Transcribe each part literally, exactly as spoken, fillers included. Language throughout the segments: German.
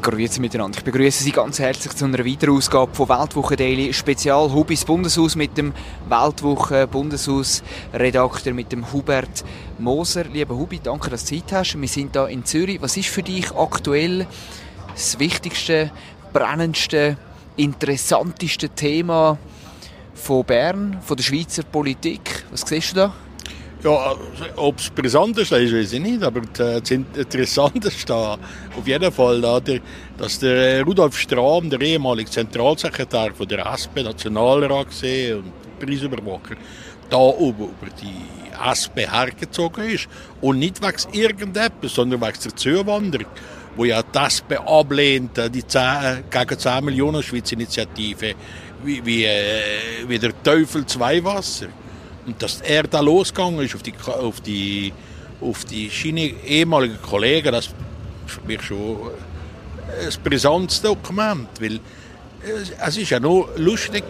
Grüezi miteinander. Ich begrüße Sie ganz herzlich zu einer weiteren Ausgabe von Weltwoche Daily Spezial Hubis Bundeshaus mit dem Weltwoche Bundeshaus Redakteur mit dem Hubert Moser. Lieber Hubi, danke, dass du Zeit hast. Wir sind hier in Zürich. Was ist für dich aktuell das wichtigste, brennendste, interessanteste Thema von Bern, von der Schweizer Politik? Was siehst du da? Ja, ob es brisant ist, weiß ich nicht, aber das Interessanteste auf jeden Fall, dass der Rudolf Strahm, der ehemalige Zentralsekretär von der S P, Nationalrat und Preisüberwacher, da über die S P hergezogen ist. Und nicht wegen irgendetwas, sondern wegen der Zuwanderung, wo ja die S P ablehnt, die zehn, gegen zehn Millionen Schweizer Initiative, wie, wie, wie der Teufel zwei Wasser. Und dass er da losgegangen ist auf die, auf die, auf die seine ehemaligen Kollegen, das ist für mich schon ein brisantes Dokument. Weil es ist ja noch lustig,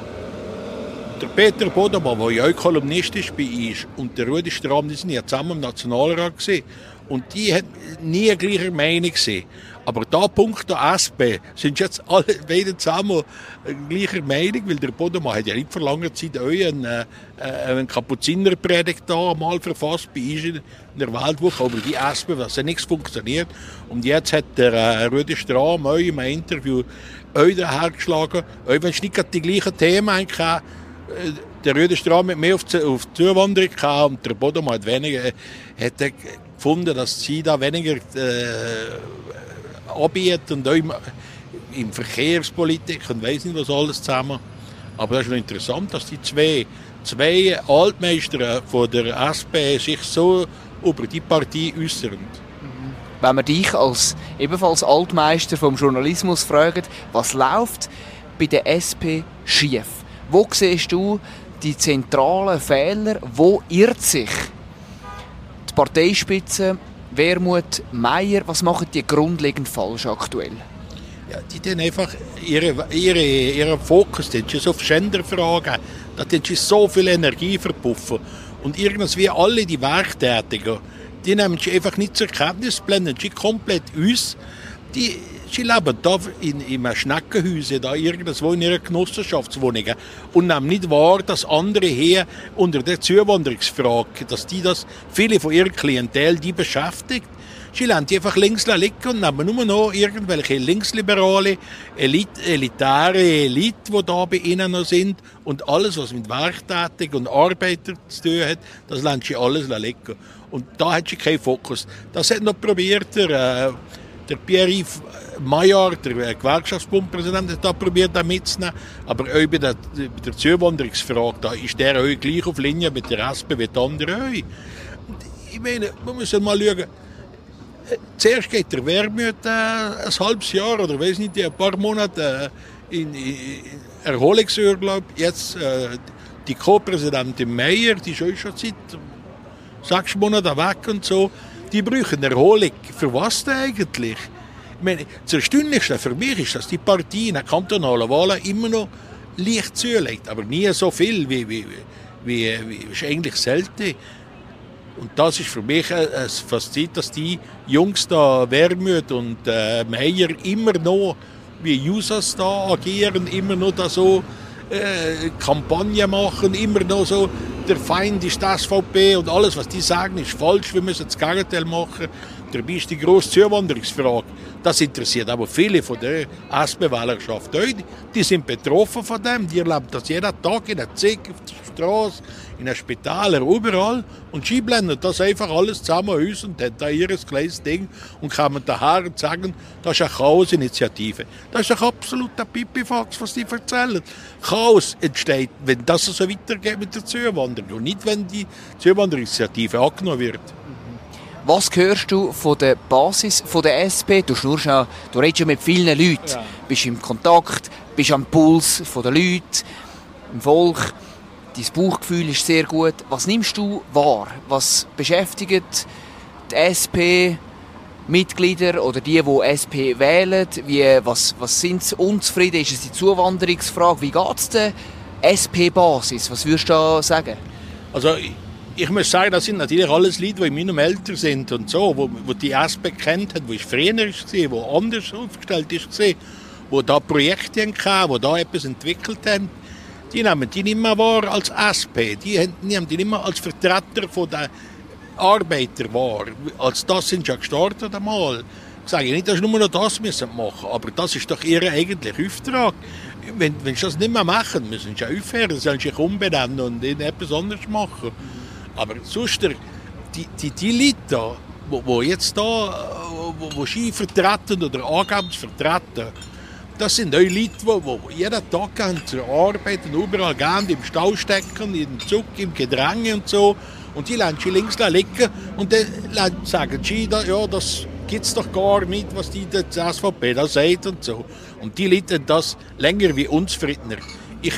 der Peter Bodemann, der ja auch Kolumnist ist bei uns, und der Rudi Strahm, die sind ja zusammen im Nationalrat gewesen. Und die haben nie gleicher Meinung gewesen. Aber da Punkt der S P sind jetzt alle beide zusammen gleicher Meinung, weil der Bodemann hat ja nicht vor langer Zeit auch einen, äh, einen Kapuzinerpredigt da mal verfasst bei uns in der Weltwoche, aber die S P, was ja nichts funktioniert. Und jetzt hat der äh, Rudi Strahm auch in einem Interview auch hergeschlagen, auch wenn es nicht die gleichen Themen eigentlich äh, der Rudi Strahm hat mehr auf die, auf die Zuwanderung gehabt und der Bodemann hat weniger, äh, hat gefunden, dass sie da weniger äh, anbieten und auch im, in Verkehrspolitik und weiss nicht was alles zusammen. Aber das ist noch interessant, dass die zwei, zwei Altmeister von der S P sich so über die Partei äußern. Wenn wir dich als ebenfalls Altmeister vom Journalismus fragen, was läuft bei der S P schief? Wo siehst du die zentralen Fehler? Wo irrt sich die Parteispitze? Wermuth, Meier, was machen die grundlegend falsch aktuell? Ja, die tun einfach ihre, ihre, ihren Fokus so auf Genderfragen, da tun sie so viel Energie verpuffen. Und irgendwie alle die Werktätigen, die nehmen sie einfach nicht zur Kenntnis, blenden sie komplett aus. Die, sie leben da in, in einem Schneckenhäuschen, da irgendwo in ihrer Genossenschaftswohnung und nehmen nicht wahr, dass andere hier unter der Zuwanderungsfrage, dass die das, viele von ihrer Klientel, die beschäftigt. Sie lassen die einfach links liegen und nehmen nur noch irgendwelche linksliberale, Elite, elitäre Elite, die da bei ihnen noch sind. Und alles, was mit Werktätig und Arbeiter zu tun hat, das lassen sie alles liegen. Und da hat sie keinen Fokus. Das hat noch probiert, der, äh, der Pierre-Yves Maillard, der Gewerkschaftsbundpräsident, hat da probiert, da mitzunehmen. Aber auch bei der, bei der Zuwanderungsfrage, da ist der auch gleich auf Linie mit der S P wie die anderen auch. Ich meine, man muss mal schauen. Zuerst geht der Wermuth äh, ein halbes Jahr oder weiß nicht, ein paar Monate äh, in, in Erholungsurlaub. Jetzt äh, die Co-Präsidentin Meier, die ist auch schon seit sechs Monaten weg und so. Die brauchen Erholung. Für was denn eigentlich? Ich meine, das Erstaunlichste für mich ist, dass die Partei in den kantonalen Wahlen immer noch leicht zulegt, aber nie so viel wie, wie, wie, wie ist eigentlich selten. Und das ist für mich ein Fazit, dass die Jungs da, Wermuth und äh, Meier, immer noch wie Users da agieren, immer noch da so äh, Kampagnen machen, immer noch so, der Feind ist die S V P und alles, was die sagen, ist falsch, wir müssen das Gegenteil machen. Dabei ist die grosse Zuwanderungsfrage. Das interessiert aber viele von der S P-Wählerschaft. Die sind betroffen von dem, die erleben das jeden Tag in der Zig, auf der Straße, in den Spitälern, überall. Und sie blenden das einfach alles zusammen aus und haben da ihr kleines Ding und kommen daher und sagen, das ist eine Chaos-Initiative. Das ist ein absoluter Pipifax, was die erzählen. Chaos entsteht, wenn das so weitergeht mit der Zuwanderung und nicht, wenn die Zuwanderungsinitiative angenommen wird. Was hörst du von der Basis von der S P? Du, schnurst ja, du redest ja mit vielen Leuten, ja. Bist im Kontakt, bist am Puls der Leute, im Volk. Dein Bauchgefühl ist sehr gut. Was nimmst du wahr? Was beschäftigt die S P-Mitglieder oder die, die S P wählen? Wie, was, was sind sie unzufrieden? Ist es die Zuwanderungsfrage? Wie geht es der S P-Basis? Was würdest du da sagen? Also, Ich muss sagen, das sind natürlich alles Leute, die in meinem Alter sind und so, wo, wo die S P kennt haben, wo ich früher war, wo anders aufgestellt war, wo da Projekte hatten, wo da etwas entwickelt haben. Die nehmen die nicht mehr wahr als S P, die nehmen die nicht mehr als Vertreter der Arbeiter wahr. Als das sind sie ja gestartet einmal. Ich sage nicht, dass sie nur noch das müssen machen, aber das ist doch ihr eigentlicher Auftrag. Wenn, wenn sie das nicht mehr machen, müssen sie ja aufhören, sollen sie sich umbenennen und etwas anderes machen. Aber sonst, die, die, die Leute da, die, die jetzt da, wo, wo Ski vertreten oder angeben zu vertreten, das sind auch Leute, die, die jeden Tag gehen zur Arbeit und überall gehen, im Stau stecken, im Zug, im Gedränge und so. Und die lassen sie links liegen und dann sagen sie, ja, das gibt es doch gar nicht, was die S V P da sagt und so. Und die Leute das länger wie uns Friedner. Ich,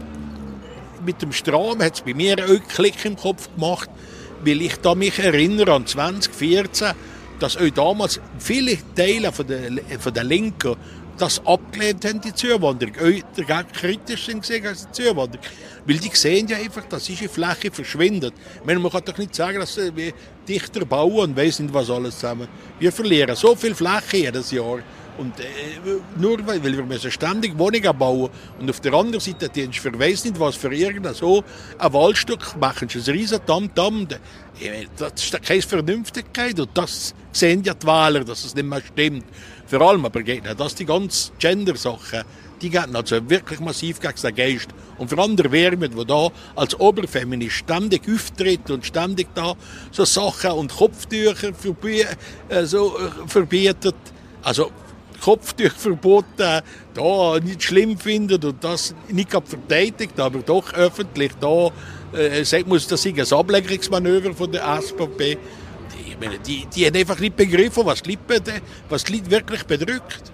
mit dem Strom hat es bei mir auch einen Klick im Kopf gemacht, weil ich da mich erinnere an zwanzig vierzehn, dass auch damals viele Teile von der, von der Linken das abgelehnt haben, die Zuwanderung. Auch dagegen kritisch sind gesehen als die Zuwanderung. Weil die sehen ja einfach, dass diese Fläche verschwindet. Ich meine, man kann doch nicht sagen, dass wir dichter bauen und weiss nicht, was alles zusammen. Wir verlieren so viel Fläche jedes Jahr. Und äh, nur weil wir müssen ständig Wohnungen bauen. Und auf der anderen Seite, die für weiss nicht was, für irgendein so ein Waldstück machen sie ein riesen Tamtam. Das ist keine Vernünftigkeit. Und das sehen ja die Wähler, dass es nicht mehr stimmt. Vor allem aber geht das die ganzen Gender-Sachen, die gehen also wirklich massiv gegen den Geist. Und für andere Wärme, die da als Oberfeminist ständig auftritt und ständig da so Sachen und Kopftücher verbi- äh, so, äh, verbietet, also Kopftücherverboten da nicht schlimm findet und das nicht verteidigt, aber doch öffentlich da äh, sagt, muss das ein Ablenkungsmanöver von der S V P. Ich meine, die, die haben einfach nicht begriffen, was die Leute, was die Leute wirklich bedrückt.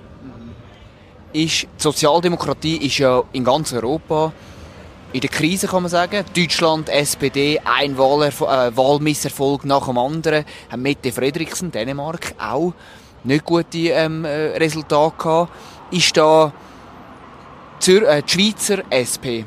Ist, die Sozialdemokratie ist ja in ganz Europa in der Krise, kann man sagen. Deutschland, S P D, ein Wahlerf- äh, Wahlmisserfolg nach dem anderen. Haben Mette Frederiksen, Dänemark, auch nicht gute ähm, äh, Resultate gehabt. Ist da die, äh, die Schweizer S P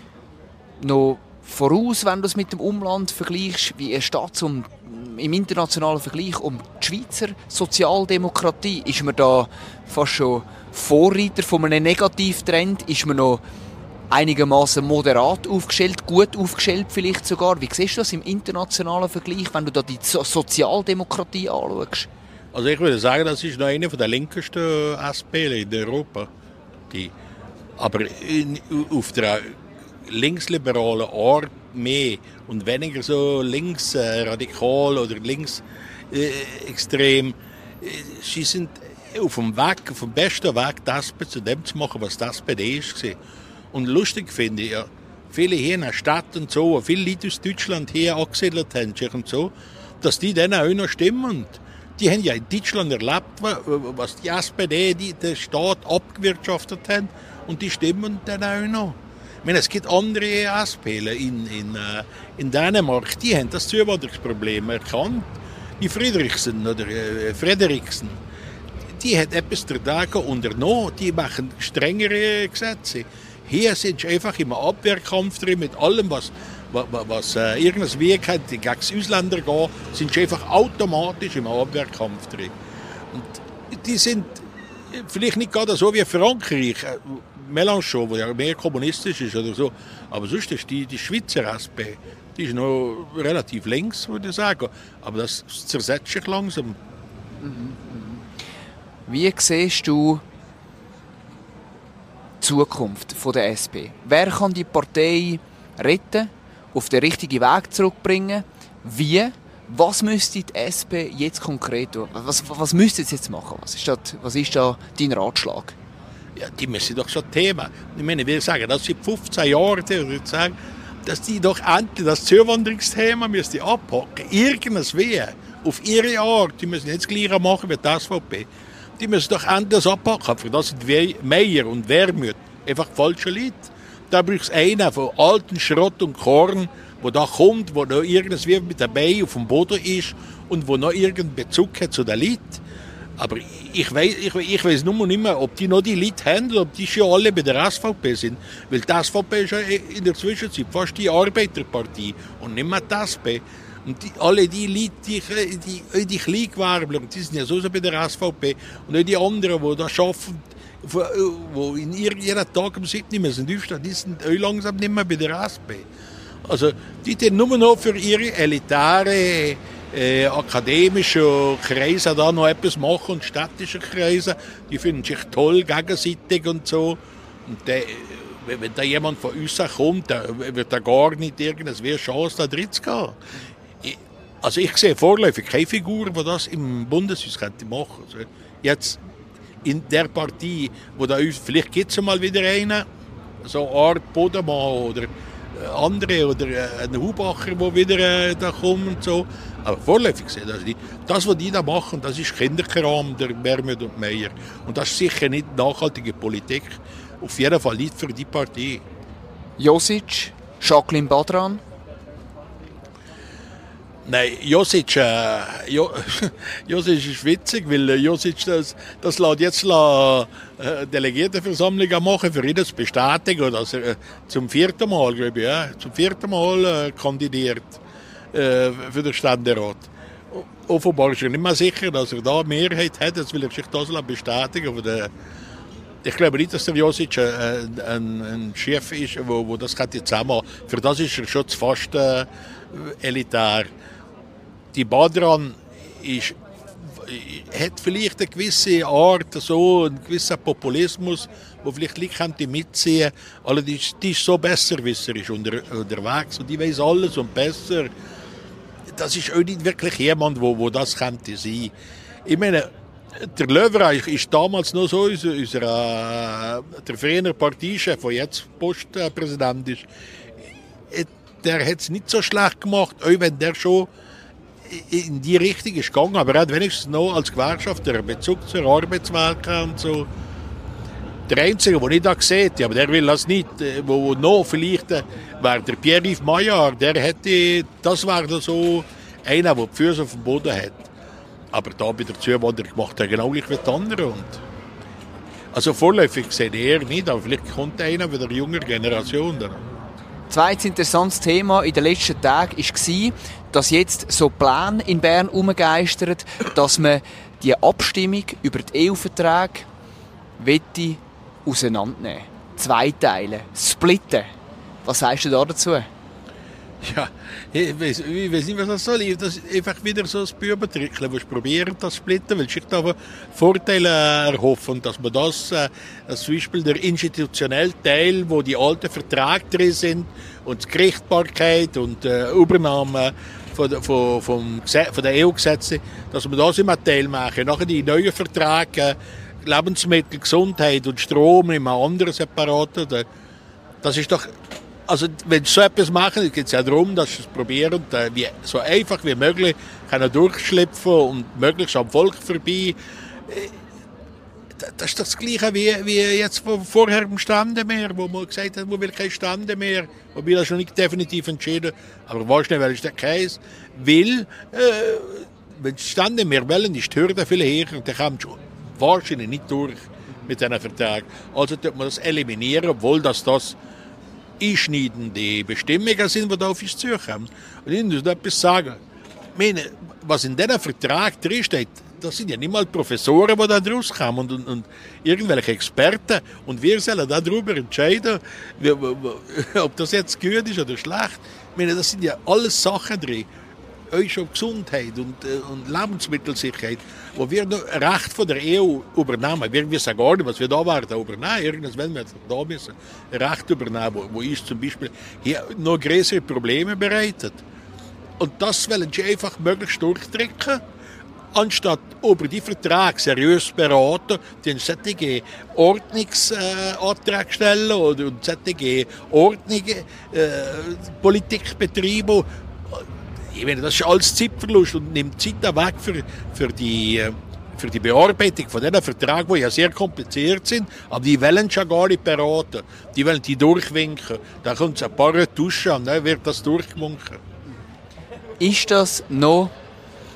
noch voraus, wenn du es mit dem Umland vergleichst? Wie steht es um, im internationalen Vergleich um die Schweizer Sozialdemokratie? Ist man da fast schon Vorreiter von einem Negativtrend? Ist man noch einigermaßen moderat aufgestellt, gut aufgestellt vielleicht sogar? Wie siehst du das im internationalen Vergleich, wenn du da die so- Sozialdemokratie anschaust? Also ich würde sagen, das ist noch eine der linkesten S P in Europa. Die, aber in, auf der linksliberalen Art mehr und weniger so linksradikal oder linksextrem. Äh, sie sind auf dem Weg, auf dem besten Weg, die S P zu dem zu machen, was die S P D war. Und lustig finde ich ja, viele hier in der Stadt und so, viele Leute aus Deutschland hier angesiedelt haben und so, dass die dann auch noch stimmen. Die haben ja in Deutschland erlebt, was die S P D, die, den Staat abgewirtschaftet haben, und die stimmen dann auch noch. Ich meine, es gibt andere S Pler in, in, in Dänemark, die haben das Zuwanderungsproblem erkannt. Die Friedrichsen oder äh, Frederiksen, die haben etwas dagegen unternommen, die machen strengere Gesetze. Hier sind sie einfach im Abwehrkampf drin mit allem, was, was, was äh, irgendwas Weg hat, gegen die Ausländer gehen, sind sie einfach automatisch im Abwehrkampf drin. Und die sind vielleicht nicht gerade so wie Frankreich, Mélenchon, der ja mehr kommunistisch ist oder so, aber sonst ist die, die Schweizer S P, die ist noch relativ links, würde ich sagen. Aber das zersetzt sich langsam. Wie siehst du die Zukunft der S P? Wer kann die Partei retten, auf den richtigen Weg zurückbringen? Wie? Was müsste die S P jetzt konkret tun? Was, was müsste sie jetzt machen? Was ist, das, was ist da dein Ratschlag? Ja, die müssen doch schon Thema. Ich meine, wir sagen, das seit fünfzehn Jahren, würde ich sagen, dass die doch endlich das Zuwanderungsthema müsste abpacken. Irgendwas weh. Auf ihre Art. Die müssen jetzt gleich machen wie die S V P. Die müssen doch endlich das abpacken. Für das sind Meier und Wermuth einfach falsche Leute. Da braucht es einen von alten Schrott und Korn, der da kommt, der noch irgendwie mit dabei auf dem Boden ist und der noch irgendeinen Bezug hat zu den Leuten. Aber ich weiß ich, ich weiss nur nicht mehr, ob die noch die Leute haben oder ob die schon alle bei der S V P sind. Weil die S V P ist ja in der Zwischenzeit fast die Arbeiterpartie und nicht mehr die S P. Und die, alle die Leute, die, die, die Kleingewerbler, die sind ja so bei der S V P. Und auch die anderen, die da arbeiten, die in ihren, jeden Tag um sieben nicht mehr sind, die sind auch langsam nicht mehr bei der S P. Also die tun nur noch für ihre elitäre Äh, akademische Kreise da noch etwas machen und städtische Kreise, die finden sich toll gegenseitig und so. Und der, wenn da jemand von uns kommt, dann wird da gar nicht irgendeine Chance, da drin zu gehen. Ich, also ich sehe vorläufig keine Figur, die das im Bundeshaus könnte machen. Also jetzt in der Partei, wo da uns, vielleicht gibt es mal wieder einen, so eine Art Bodemann oder andere oder ein Hubacher, der wieder äh, da kommt und so. Aber vorläufig gesehen, also die, das, was die da machen, das ist Kinderkram, der Mermut und Meyer. Und das ist sicher nicht nachhaltige Politik. Auf jeden Fall nicht für die Partei. Josic, Jacqueline Badran? Nein, Josic, äh, jo, Josic ist witzig, weil Josic das, das lässt jetzt la, äh, Delegiertenversammlung machen, für ihn zu bestätigen, dass er äh, zum vierten Mal, glaube ich, ja, zum vierten Mal äh, kandidiert äh, für den Ständerat. Offenbar ist er nicht mehr sicher, dass er da eine Mehrheit hat, jetzt will er sich das bestätigen. Aber der, ich glaube nicht, dass der Josic äh, ein, ein Chef ist, wo, wo das zusammen. Für das ist er schon fast äh, elitär. Die Badran ist, hat vielleicht eine gewisse Art, so einen gewissen Populismus, wo vielleicht Leute mitziehen können. Allerdings die ist so besserwisserisch unter, unterwegs und die weiß alles und besser. Das ist auch nicht wirklich jemand, wo, wo das könnte sein. Ich meine, der Löwreich ist damals noch so, unser, unser, der frühere Parteichef, der jetzt Postpräsident ist, der hat es nicht so schlecht gemacht, auch wenn der schon in die Richtung ist gegangen, aber er hat wenigstens noch als Gewerkschafter einen Bezug zur Arbeitswelt und so. Der Einzige, den ich da sehe, aber der will das nicht, wo noch vielleicht wäre der Pierre-Yves Maillard, der hätte, das wäre so einer, der die Füße auf dem Boden hat. Aber da bei der Zuwanderung macht er genau gleich wie die anderen. Und also vorläufig sehe ich eher nicht, aber vielleicht kommt einer von der jungen Generation dann. Zweites interessantes Thema in den letzten Tagen war, dass jetzt so Pläne in Bern herumgeistern, dass man die Abstimmung über die E U-Verträge auseinandernehmen will. Zweiteilen, splitten. Was sagst du da dazu? Ja, ich weiß, ich weiß nicht, was das soll. Das ist einfach wieder so ein Bübentrickchen, wo ich probiere, das zu splitten, weil ich da Vorteile erhoffen, dass man das, äh, dass zum Beispiel der institutionelle Teil, wo die alten Verträge drin sind und die Gerichtsbarkeit und äh, Übernahme von, von, vom, von den E U-Gesetzen, dass man das immer Teil machen. Nachher die neuen Verträge, Lebensmittel, Gesundheit und Strom in einem anderen separaten. Das ist doch, also wenn sie so etwas machen, geht es ja darum, dass sie es probieren, wie, so einfach wie möglich können durchschlüpfen und möglichst am Volk vorbei. Das ist das Gleiche wie, wie jetzt vorher im Ständemeer, wo man gesagt hat, man will kein Stände mehr, wobei das schon nicht definitiv entschieden, aber wahrscheinlich ist der Käse, weil äh, wenn die Ständemeer wollen, ist die Hürde viel höher und dann kommt schon wahrscheinlich nicht durch mit diesen Vertrag. Also tut man das eliminieren, obwohl das, das einschneidende Bestimmungen sind, die da auf uns zukommen. Und ich muss noch etwas sagen. Ich meine, was in diesem Vertrag drinsteht, das sind ja nicht mal Professoren, die da draus kommen und, und, und irgendwelche Experten. Und wir sollen darüber entscheiden, wie, ob das jetzt gut ist oder schlecht. Ich meine, das sind ja alles Sachen drin. Euch schon Gesundheit und, und Lebensmittelsicherheit, wo wir noch Recht von der E U übernehmen. Wir wissen gar nicht, was wir da werden übernehmen. Irgendwas werden wir da müssen Recht übernehmen, wo, wo uns zum Beispiel hier noch größere Probleme bereitet. Und das wollen sie einfach möglichst durchdrücken, anstatt über die Verträge seriös beraten, den solche Ordnungsanträge stellen oder solche Ordnung, äh, Politik betreiben. Ich meine, das ist alles Zeitverlust und nimmt Zeit weg für, für, die, für die Bearbeitung von diesen Verträgen, die ja sehr kompliziert sind, aber die wollen schon gar nicht beraten. Die wollen die durchwinken. Dann kommt es ein paar Tuschen und dann wird das durchgewunken. Ist das noch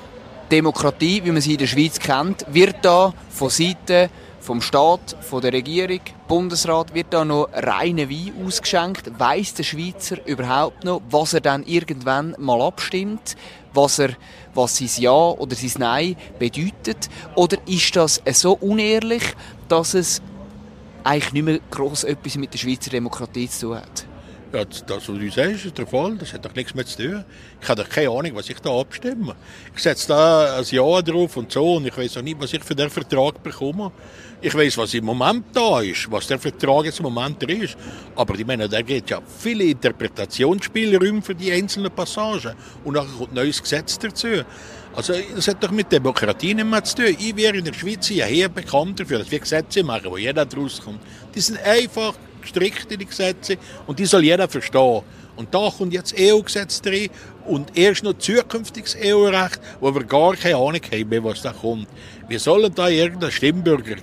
Demokratie, wie man sie in der Schweiz kennt, wird da von Seiten vom Staat, von der Regierung, Bundesrat, wird da noch reiner Wein ausgeschenkt? Weiss der Schweizer überhaupt noch, was er dann irgendwann mal abstimmt? Was, er, was sein Ja oder sein Nein bedeutet? Oder ist das so unehrlich, dass es eigentlich nicht mehr gross etwas mit der Schweizer Demokratie zu tun hat? Ja, das, was du sagst, ist der Fall. Das hat doch nichts mehr zu tun. Ich habe doch keine Ahnung, was ich da abstimme. Ich setze da ein Ja drauf und so und ich weiß auch nicht, was ich für den Vertrag bekomme. Ich weiß, was im Moment da ist, was der Vertrag jetzt im Moment drin ist. Aber ich meine, da geht ja viele Interpretationsspielräume für die einzelnen Passagen. Und dann kommt ein neues Gesetz dazu. Also, das hat doch mit Demokratie nicht mehr zu tun. Ich wäre in der Schweiz ja bekannt dafür, dass wir Gesetze machen, wo jeder draus kommt. Die sind einfach gestrickte die Gesetze und die soll jeder verstehen. Und da kommt jetzt E U-Gesetz drin und erst noch zukünftiges E U-Recht, wo wir gar keine Ahnung haben, was da kommt. Wir sollen da irgendein Stimmbürger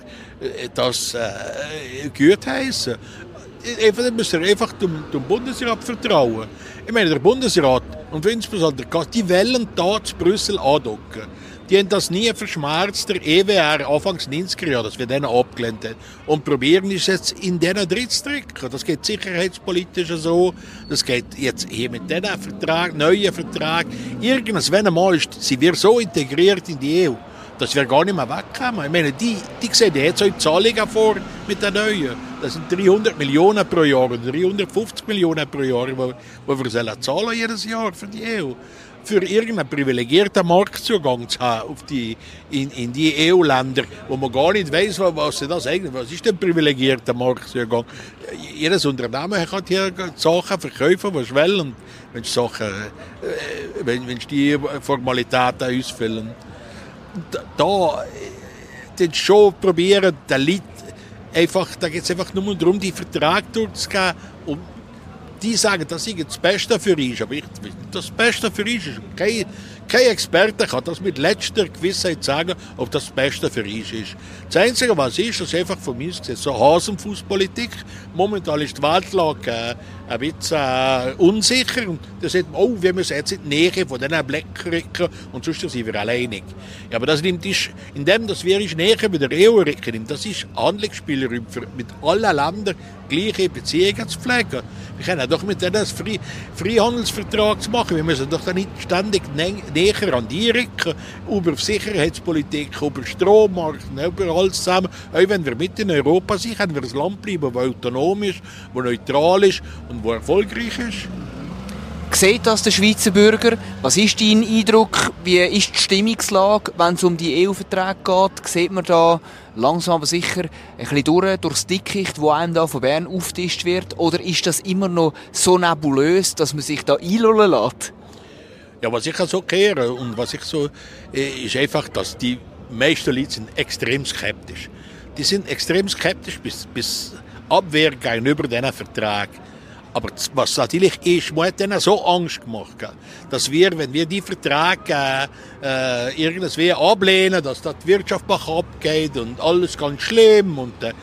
das äh, gut heissen. Einfach, dann müssen wir einfach dem, dem Bundesrat vertrauen. Ich meine, der Bundesrat und insbesondere die wollen da zu Brüssel andocken. Die haben das nie verschmerzt, der E W R Anfangs neunziger Jahre, dass wir den abgelehnt haben. Und probieren es jetzt in diesen drin zu drücken. Das geht sicherheitspolitisch so. Das geht jetzt hier mit diesen Vertrag, neuen Vertrag. Irgendwann einmal sind wir so integriert in die E U, dass wir gar nicht mehr wegkommen. Ich meine, die, die sehen jetzt auch die Zahlungen vor mit den neuen. Das sind dreihundert Millionen pro Jahr oder dreihundertfünfzig Millionen pro Jahr, die wir zahlen sollen jedes Jahr für die E U. Für irgendeinen privilegierten Marktzugang zu haben auf die, in, in die E U-Länder, wo man gar nicht weiss, was das eigentlich was ist denn privilegierter Marktzugang. Jedes Unternehmen kann hier Sachen verkaufen, die es will, und wenn Sachen, äh, wenn, wenn die Formalitäten ausfüllen. Da, da den schon probieren, den Leuten einfach, da geht es einfach nur darum, die Verträge durchzugehen. Und die sagen, das ist das Beste für uns. Aber ich, das Beste für uns ist. Kein, kein Experte kann das mit letzter Gewissheit sagen, ob das das Beste für uns ist. Das Einzige, was ist, das ist einfach von mir gesehen, so Hasenfußpolitik. Momentan ist die Weltlage äh, ein bisschen äh, unsicher. Und da sagt man, oh, wir müssen jetzt in die Nähe von diesen Blöcken rücken und sonst sind wir alleinig. Ja, aber das nimmt ist, indem dass wir in die Nähe mit der E U rücken, das ist Handlungsspielraum für mit allen Ländern gleiche Beziehungen zu pflegen. Wir können doch mit denen einen Freihandelsvertrag machen. Wir müssen doch dann nicht ständig näher an die rücken, über Sicherheitspolitik, über Strommarkt, über alles zusammen. Auch wenn wir mitten in Europa sind, können wir ein Land bleiben, das autonom ist, das neutral ist und das erfolgreich ist. Sieht das der Schweizer Bürger? Was ist dein Eindruck? Wie ist die Stimmungslage, wenn es um die E U-Verträge geht? Sieht man da langsam aber sicher ein bisschen durch, durchs Dickicht, wo einem da von Bern aufgetischt wird? Oder ist das immer noch so nebulös, dass man sich da einlullen lässt? Ja, was ich so kehre und was ich so, ist einfach, dass die meisten Leute sind extrem skeptisch. Die sind extrem skeptisch bis, bis Abwehr gegenüber diesen Verträgen. Aber was natürlich ist, man hat denen so Angst gemacht, dass wir, wenn wir die Verträge äh, irgendwie ablehnen, dass da die Wirtschaft abgeht und alles ganz schlimm. Und, äh,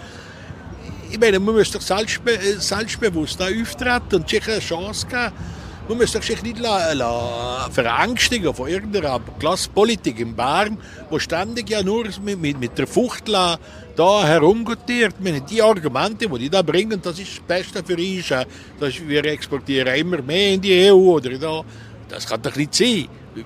ich meine, man muss doch selbstbe selbstbewusst auftreten und sich eine Chance geben. Man muss sich nicht la, la, verängstigen von irgendeiner Klassenpolitik in Bern, wo ständig ja nur mit, mit, mit der Fuchtel da herumgutiert. Die Argumente, die die da bringen, das ist das Beste für uns. Das, wir exportieren immer mehr in die E U. Oder da. Das kann doch nicht sein.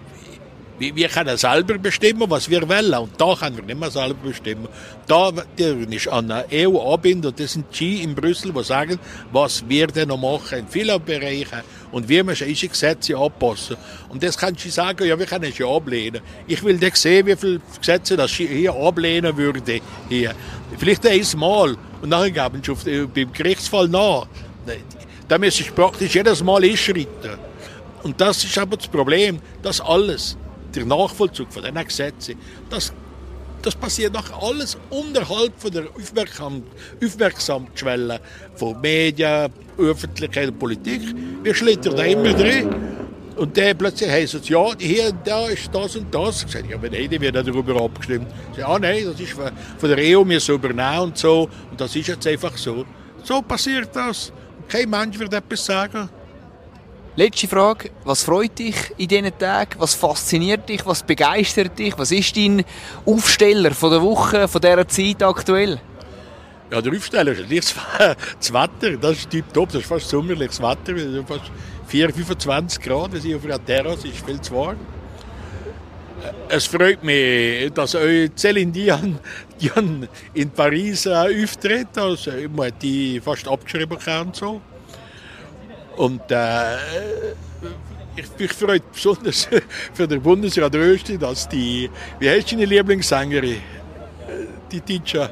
Wir können selber bestimmen, was wir wollen. Und da können wir nicht mehr selber bestimmen. Da ist an der E U anbinden. Und das sind die in Brüssel, die sagen, was wir denn noch machen in vielen Bereichen. Und wie wir unsere Gesetze anpassen. Und das kannst du sagen, ja, wir können es ja ablehnen. Ich will nicht sehen, wie viele Gesetze das hier ablehnen würde. Hier. Vielleicht einmal. Und dann geben sie auf, beim Gerichtsfall nach. Da müssen sie praktisch jedes Mal einschreiten. Und das ist aber das Problem, dass alles, der Nachvollzug von diesen Gesetzen, das, das passiert nach alles unterhalb von der Aufmerksam Aufmerksamkeitsschwelle von Medien, Öffentlichkeit und Politik. Wir schlittern da immer drin. Und dann plötzlich heisst es, ja, hier da ist das und das. Ich sage, ja, aber nein, die wird darüber abgestimmt. Ich sage, ah nein, das ist von der E U, wir so übernehmen und so. Und das ist jetzt einfach so. So passiert das. Kein Mensch wird etwas sagen. Letzte Frage. Was freut dich in diesen Tagen? Was fasziniert dich? Was begeistert dich? Was ist dein Aufsteller von der Woche, von dieser Zeit aktuell? Ja, der Aufsteller ist natürlich das Wetter. Das ist tipptopp. Das ist fast sommerliches Wetter. Es sind fast vier, fünfundzwanzig Grad. Wir sind auf einer Terrasse. Es ist viel zu warm. Es freut mich, dass euch Céline Dion, Dion in Paris äh, auftritt. Also, man hat die fast abgeschrieben und so. Und äh, ich mich freut besonders für den Bundesrat Rösti, dass die, wie heißt deine Lieblingssängerin? Die Teacher.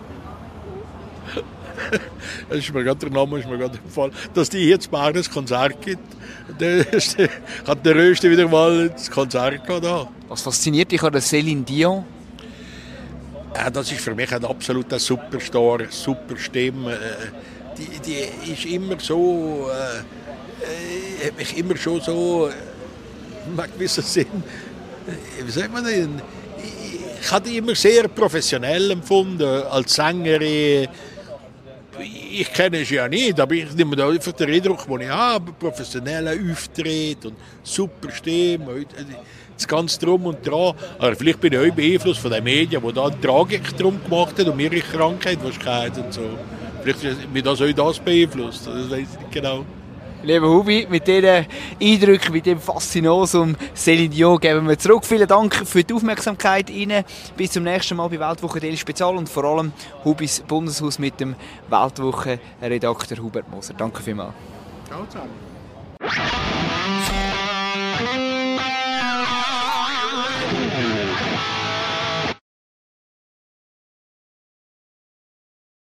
Das ist mir gerade der Name, ist mir gerade empfohlen, dass die hier zu Bern ein Konzert gibt. Da hat der Rösti wieder mal das Konzert da. Was fasziniert dich an der Céline Dion? Ja, das ist für mich ein absoluter Superstar, super Stimme. Die, die ist immer so, äh, hat mich immer schon so, in einem gewissen Sinn, wie sagt man denn, ich habe die immer sehr professionell empfunden, als Sängerin. Ich kenne sie ja nicht, aber ich nehme da einfach den Eindruck, den ich habe, professioneller Auftritt und super Stimme, das Ganze drum und dran. Aber vielleicht bin ich auch beeinflusst von den Medien, die da eine Tragik drum gemacht haben und ihre Krankheit wahrscheinlich und so. Vielleicht hat mich das auch das beeinflusst, das weiß ich nicht genau. Lieber Hubi, mit diesen Eindrücken, mit dem Faszinosum Céline Dion geben wir zurück. Vielen Dank für die Aufmerksamkeit Ihnen. Bis zum nächsten Mal bei Weltwoche Daily Spezial und vor allem Hubis Bundeshaus mit dem Weltwoche-Redakteur Hubert Moser. Danke vielmals. Ciao zusammen.